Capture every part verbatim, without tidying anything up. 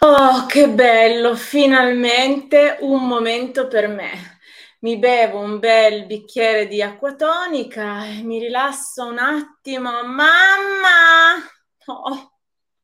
Oh, che bello, finalmente un momento per me. Mi bevo un bel bicchiere di acqua tonica e mi rilasso un attimo. Mamma! Oh,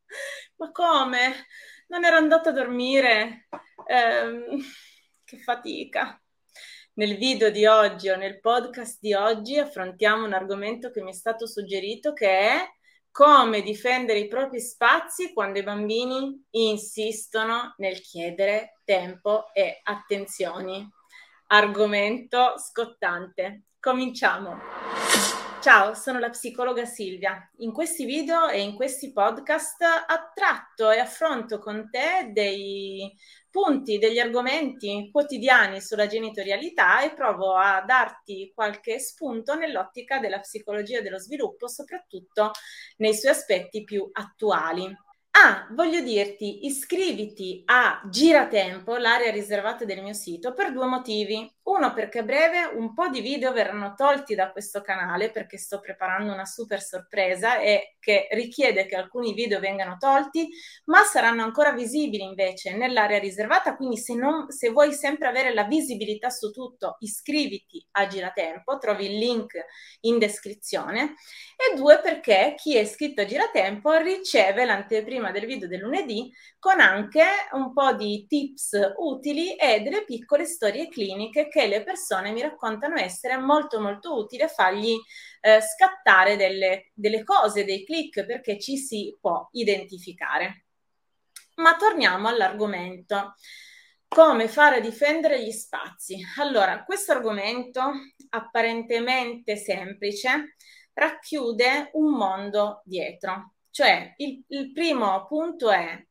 ma come? Non ero andata a dormire? Ehm, che fatica. Nel video di oggi o nel podcast di oggi affrontiamo un argomento che mi è stato suggerito, che è come difendere i propri spazi quando i bambini insistono nel chiedere tempo e attenzioni. Argomento scottante. Cominciamo. Ciao, sono la psicologa Silvia. In questi video e in questi podcast attratto e affronto con te dei punti, degli argomenti quotidiani sulla genitorialità e provo a darti qualche spunto nell'ottica della psicologia dello sviluppo, soprattutto nei suoi aspetti più attuali. Ah, voglio dirti, iscriviti a Giratempo, l'area riservata del mio sito, per due motivi. Uno, perché a breve un po' di video verranno tolti da questo canale perché sto preparando una super sorpresa e che richiede che alcuni video vengano tolti, ma saranno ancora visibili invece nell'area riservata, quindi se, non, se vuoi sempre avere la visibilità su tutto, iscriviti a Giratempo, trovi il link in descrizione. E due, perché chi è iscritto a Giratempo riceve l'anteprima del video del lunedì con anche un po' di tips utili e delle piccole storie cliniche che le persone mi raccontano essere molto molto utili a fargli eh, scattare delle, delle cose, dei click, perché ci si può identificare. Ma torniamo all'argomento. Come fare a difendere gli spazi? Allora, questo argomento apparentemente semplice racchiude un mondo dietro. Cioè, il, il primo punto è: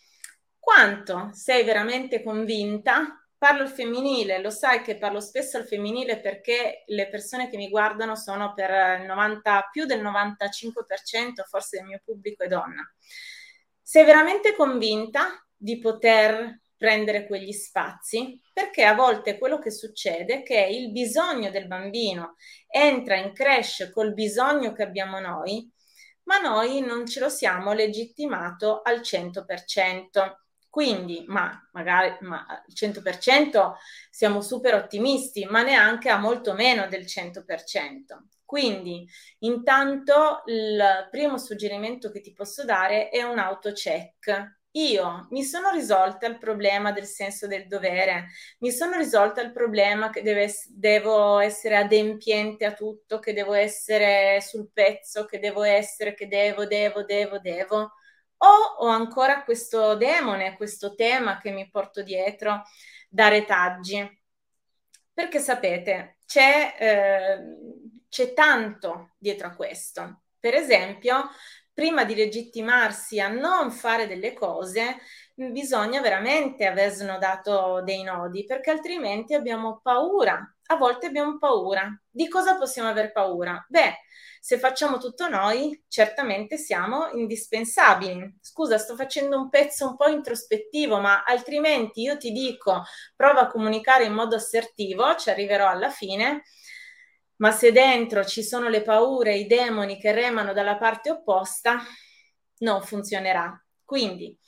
quanto sei veramente convinta? Parlo al femminile, lo sai che parlo spesso al femminile perché le persone che mi guardano sono per il novanta, più del novantacinque per cento, forse del mio pubblico è donna. Sei veramente convinta di poter prendere quegli spazi? Perché a volte quello che succede è che il bisogno del bambino entra in creche col bisogno che abbiamo noi, ma noi non ce lo siamo legittimato al cento per cento. Quindi, ma magari ma al cento per cento siamo super ottimisti, ma neanche a molto meno del cento per cento. Quindi, intanto, il primo suggerimento che ti posso dare è un autocheck. Io mi sono risolta il problema del senso del dovere, mi sono risolta il problema che deve, devo essere adempiente a tutto, che devo essere sul pezzo, che devo essere, che devo, devo, devo, devo. O ho ancora questo demone, questo tema che mi porto dietro da retaggi. Perché sapete, c'è, eh, c'è tanto dietro a questo. Per esempio, prima di legittimarsi a non fare delle cose, bisogna veramente aver snodato dei nodi, perché altrimenti abbiamo paura. A volte abbiamo paura. Di cosa possiamo aver paura? Beh, se facciamo tutto noi, certamente siamo indispensabili. Scusa, sto facendo un pezzo un po' introspettivo, ma altrimenti io ti dico, prova a comunicare in modo assertivo, ci arriverò alla fine, ma se dentro ci sono le paure, i demoni che remano dalla parte opposta, non funzionerà. Quindi,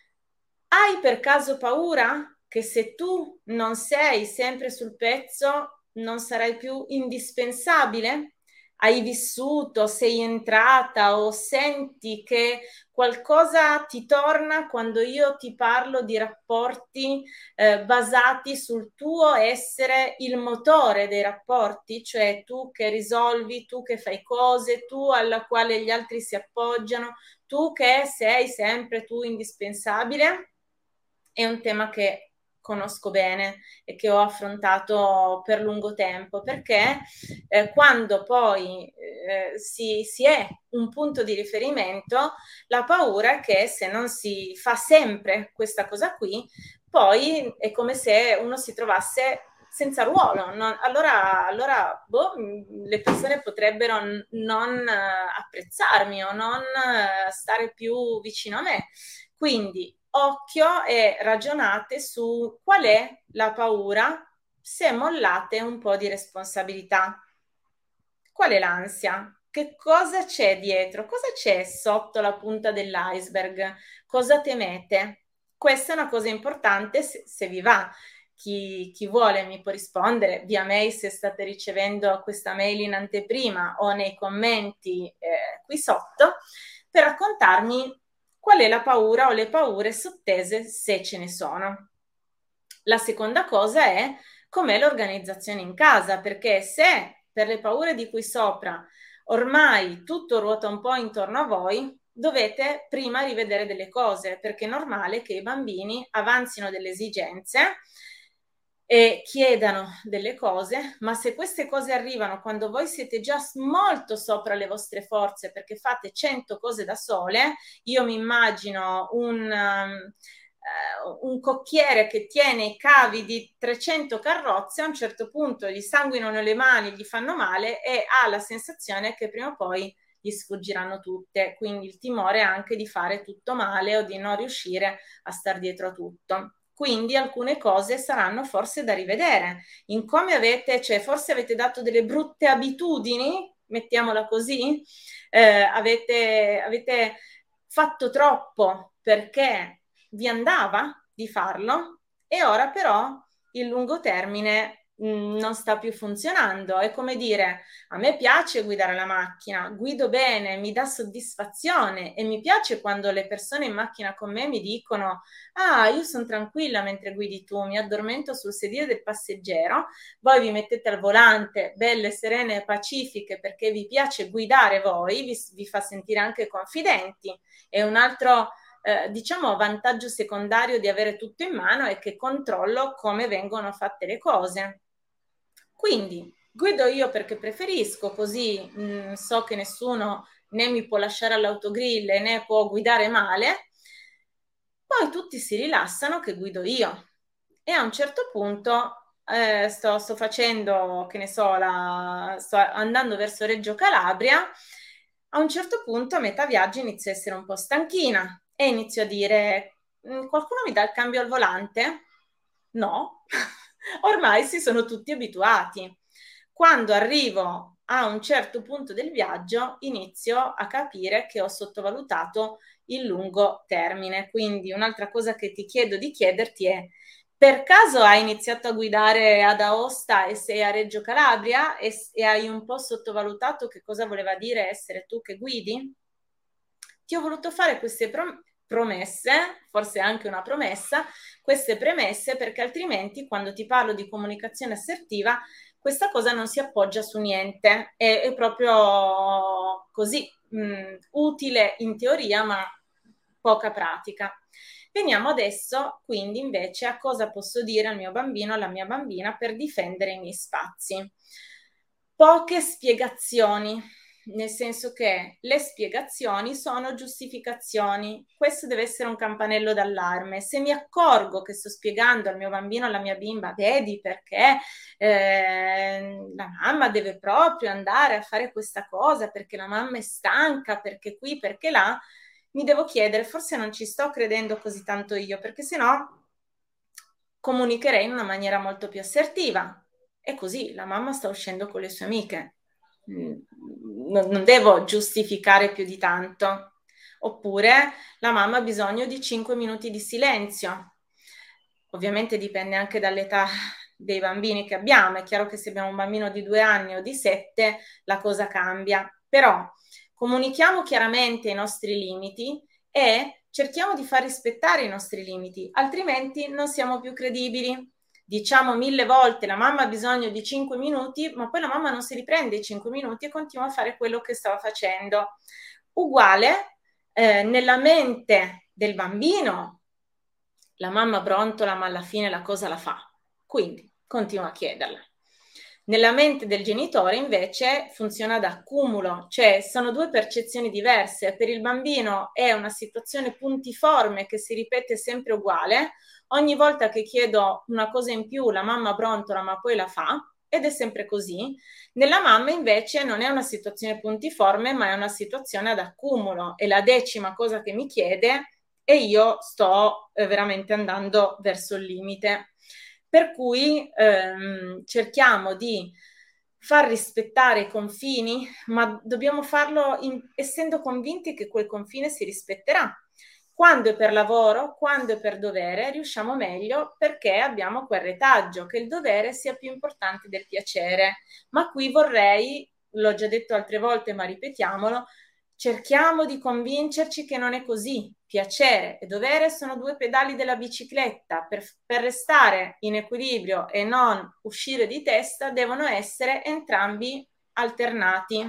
hai per caso paura che se tu non sei sempre sul pezzo non sarai più indispensabile? Hai vissuto, sei entrata o senti che qualcosa ti torna quando io ti parlo di rapporti eh, basati sul tuo essere il motore dei rapporti, cioè tu che risolvi, tu che fai cose, tu alla quale gli altri si appoggiano, tu che sei sempre tu indispensabile? È un tema che conosco bene e che ho affrontato per lungo tempo, perché eh, quando poi eh, si, si è un punto di riferimento, la paura è che se non si fa sempre questa cosa qui, poi è come se uno si trovasse senza ruolo. Non, allora, allora boh, le persone potrebbero n- non eh, apprezzarmi o non eh, stare più vicino a me. Quindi occhio e ragionate su qual è la paura se mollate un po' di responsabilità. Qual è l'ansia? Che cosa c'è dietro? Cosa c'è sotto la punta dell'iceberg? Cosa temete? Questa è una cosa importante, se, se vi va. Chi, chi vuole mi può rispondere via mail se state ricevendo questa mail in anteprima o nei commenti eh, qui sotto, per raccontarmi qual è la paura o le paure sottese, se ce ne sono. La seconda cosa è com'è l'organizzazione in casa, perché se per le paure di qui sopra ormai tutto ruota un po' intorno a voi, dovete prima rivedere delle cose, perché è normale che i bambini avanzino delle esigenze e chiedano delle cose, ma se queste cose arrivano quando voi siete già molto sopra le vostre forze perché fate cento cose da sole, io mi immagino un, um, uh, un cocchiere che tiene i cavi di trecento carrozze, a un certo punto gli sanguinano le mani, gli fanno male e ha la sensazione che prima o poi gli sfuggiranno tutte, quindi il timore anche di fare tutto male o di non riuscire a star dietro a tutto. Quindi alcune cose saranno forse da rivedere in come avete, cioè forse avete dato delle brutte abitudini, mettiamola così, eh, avete, avete fatto troppo perché vi andava di farlo e ora però il lungo termine mh, non sta più funzionando. È come dire, a me piace guidare la macchina, guido bene, mi dà soddisfazione e mi piace quando le persone in macchina con me mi dicono ah, io sono tranquilla mentre guidi tu, mi addormento sul sedile del passeggero, voi vi mettete al volante, belle, serene e pacifiche perché vi piace guidare voi, vi, vi fa sentire anche confidenti. E un altro, eh, diciamo, vantaggio secondario di avere tutto in mano è che controllo come vengono fatte le cose. Quindi guido io perché preferisco, così mh, so che nessuno né mi può lasciare all'autogrill né può guidare male. Poi tutti si rilassano che guido io e a un certo punto eh, sto, sto facendo, che ne so, la, sto andando verso Reggio Calabria, a un certo punto a metà viaggio inizio a essere un po' stanchina e inizio a dire qualcuno mi dà il cambio al volante? No, ormai si sono tutti abituati. Quando arrivo a un certo punto del viaggio inizio a capire che ho sottovalutato il lungo termine. Quindi un'altra cosa che ti chiedo di chiederti è: per caso hai iniziato a guidare ad Aosta e sei a Reggio Calabria e, e hai un po' sottovalutato che cosa voleva dire essere tu che guidi? Ti ho voluto fare queste prom- promesse, forse anche una promessa, queste premesse perché altrimenti quando ti parlo di comunicazione assertiva questa cosa non si appoggia su niente, è, è proprio così mh, utile in teoria ma poca pratica. Veniamo adesso quindi invece a cosa posso dire al mio bambino, alla mia bambina per difendere i miei spazi. Poche spiegazioni, nel senso che le spiegazioni sono giustificazioni. Questo deve essere un campanello d'allarme. Se mi accorgo che sto spiegando al mio bambino, alla mia bimba, vedi perché eh, la mamma deve proprio andare a fare questa cosa, perché la mamma è stanca, perché qui, perché là, mi devo chiedere, forse non ci sto credendo così tanto io, perché sennò comunicherei in una maniera molto più assertiva. E così la mamma sta uscendo con le sue amiche. Non, non devo giustificare più di tanto. Oppure la mamma ha bisogno di cinque minuti di silenzio. Ovviamente dipende anche dall'età dei bambini che abbiamo. È chiaro che se abbiamo un bambino di due anni o di sette, la cosa cambia. Però comunichiamo chiaramente i nostri limiti e cerchiamo di far rispettare i nostri limiti, altrimenti non siamo più credibili. Diciamo mille volte la mamma ha bisogno di cinque minuti, ma poi la mamma non si riprende i cinque minuti e continua a fare quello che stava facendo. Uguale, eh, nella mente del bambino, la mamma brontola, ma alla fine la cosa la fa. Quindi continua a chiederla. Nella mente del genitore invece funziona ad accumulo, cioè sono due percezioni diverse. Per il bambino è una situazione puntiforme che si ripete sempre uguale. Ogni volta che chiedo una cosa in più la mamma brontola ma poi la fa ed è sempre così. Nella mamma invece non è una situazione puntiforme ma è una situazione ad accumulo. È la decima cosa che mi chiede e io sto eh, veramente andando verso il limite. Per cui ehm, cerchiamo di far rispettare i confini, ma dobbiamo farlo in, essendo convinti che quel confine si rispetterà. Quando è per lavoro, quando è per dovere, riusciamo meglio perché abbiamo quel retaggio che il dovere sia più importante del piacere. Ma qui vorrei, l'ho già detto altre volte, ma ripetiamolo, cerchiamo di convincerci che non è così. Piacere e dovere sono due pedali della bicicletta. Per, per restare in equilibrio e non uscire di testa, devono essere entrambi alternati.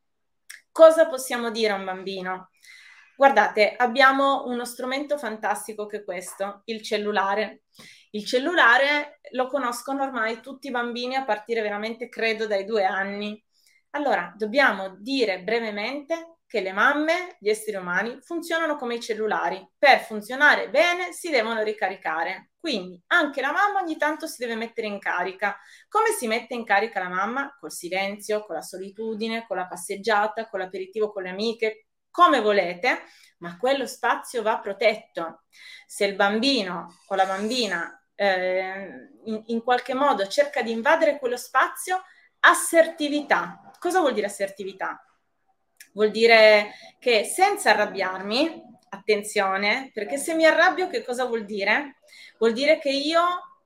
Cosa possiamo dire a un bambino? Guardate, abbiamo uno strumento fantastico che è questo, il cellulare. Il cellulare lo conoscono ormai tutti i bambini a partire veramente, credo, dai due anni. Allora, dobbiamo dire brevemente che le mamme, gli esseri umani, funzionano come i cellulari. Per funzionare bene si devono ricaricare. Quindi anche la mamma ogni tanto si deve mettere in carica. Come si mette in carica la mamma? Col silenzio, con la solitudine, con la passeggiata, con l'aperitivo con le amiche, come volete, ma quello spazio va protetto. Se il bambino o la bambina eh, in, in qualche modo cerca di invadere quello spazio, assertività. Cosa vuol dire assertività? Vuol dire che senza arrabbiarmi, attenzione, perché se mi arrabbio che cosa vuol dire? Vuol dire che io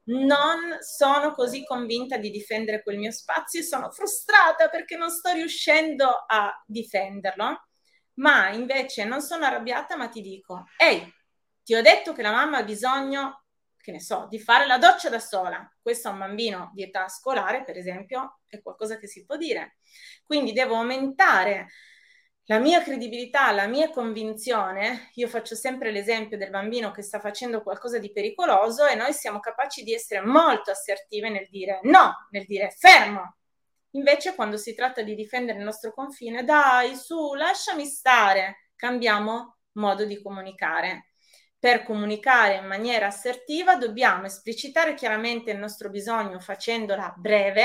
non sono così convinta di difendere quel mio spazio e sono frustrata perché non sto riuscendo a difenderlo, ma invece non sono arrabbiata, ma ti dico, ehi, ti ho detto che la mamma ha bisogno, che ne so, di fare la doccia da sola. Questo a un bambino di età scolare, per esempio, è qualcosa che si può dire. Quindi devo aumentare la mia credibilità, la mia convinzione. Io faccio sempre l'esempio del bambino che sta facendo qualcosa di pericoloso e noi siamo capaci di essere molto assertive nel dire no, nel dire fermo. Invece quando si tratta di difendere il nostro confine, dai, su, lasciami stare, cambiamo modo di comunicare. Per comunicare in maniera assertiva dobbiamo esplicitare chiaramente il nostro bisogno facendola breve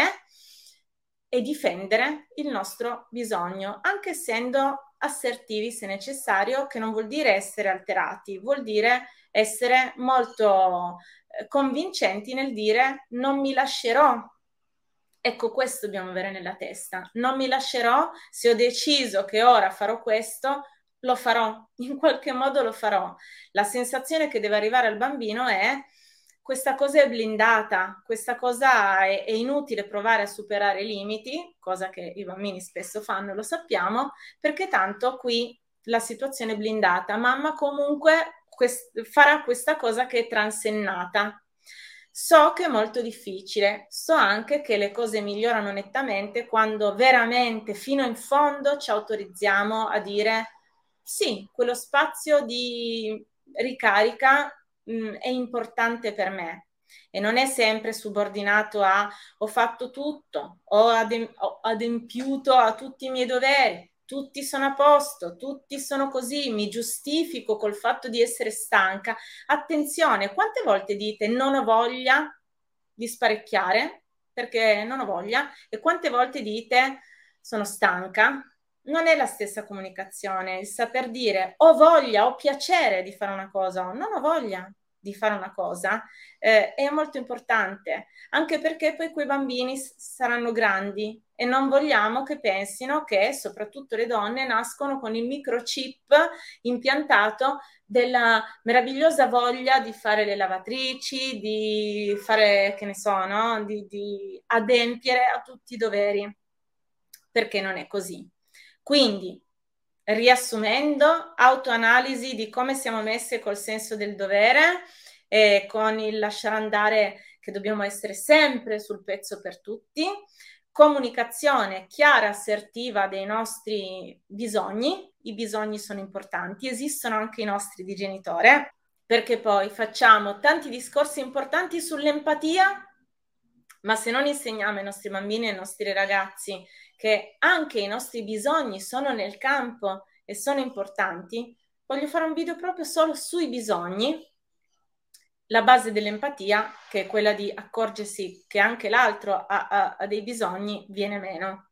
e difendere il nostro bisogno, anche essendo assertivi se necessario, che non vuol dire essere alterati, vuol dire essere molto eh, convincenti nel dire non mi lascerò. Ecco, questo dobbiamo avere nella testa. Non mi lascerò, se ho deciso che ora farò questo, lo farò, in qualche modo lo farò. La sensazione che deve arrivare al bambino è questa cosa è blindata, questa cosa è, è inutile provare a superare i limiti, cosa che i bambini spesso fanno, lo sappiamo, perché tanto qui la situazione è blindata. Mamma comunque quest- farà questa cosa che è transennata. So che è molto difficile, so anche che le cose migliorano nettamente quando veramente fino in fondo ci autorizziamo a dire sì, quello spazio di ricarica mh, è importante per me e non è sempre subordinato a ho fatto tutto, ho, adem- ho adempiuto a tutti i miei doveri, tutti sono a posto, tutti sono così, mi giustifico col fatto di essere stanca. Attenzione, quante volte dite non ho voglia di sparecchiare perché non ho voglia e quante volte dite sono stanca? Non è la stessa comunicazione. Il saper dire ho voglia, ho piacere di fare una cosa o non ho voglia di fare una cosa eh, è molto importante, anche perché poi quei bambini s- saranno grandi e non vogliamo che pensino che soprattutto le donne nascono con il microchip impiantato della meravigliosa voglia di fare le lavatrici, di fare, che ne so, no? Di, di adempiere a tutti i doveri, perché non è così. Quindi, riassumendo, autoanalisi di come siamo messe col senso del dovere e con il lasciare andare che dobbiamo essere sempre sul pezzo per tutti, comunicazione chiara, assertiva dei nostri bisogni. I bisogni sono importanti, esistono anche i nostri di genitore, perché poi facciamo tanti discorsi importanti sull'empatia, ma se non insegniamo ai nostri bambini e ai nostri ragazzi che anche i nostri bisogni sono nel campo e sono importanti, voglio fare un video proprio solo sui bisogni, la base dell'empatia, che è quella di accorgersi che anche l'altro ha, ha, ha dei bisogni, viene meno.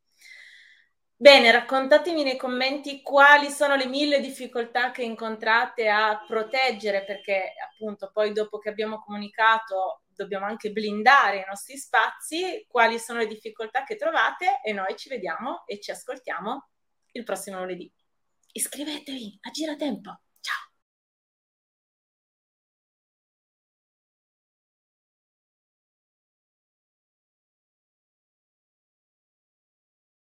Bene, raccontatemi nei commenti quali sono le mille difficoltà che incontrate a proteggere, perché appunto poi dopo che abbiamo comunicato dobbiamo anche blindare i nostri spazi, quali sono le difficoltà che trovate e noi ci vediamo e ci ascoltiamo il prossimo lunedì. Iscrivetevi a Giratempo!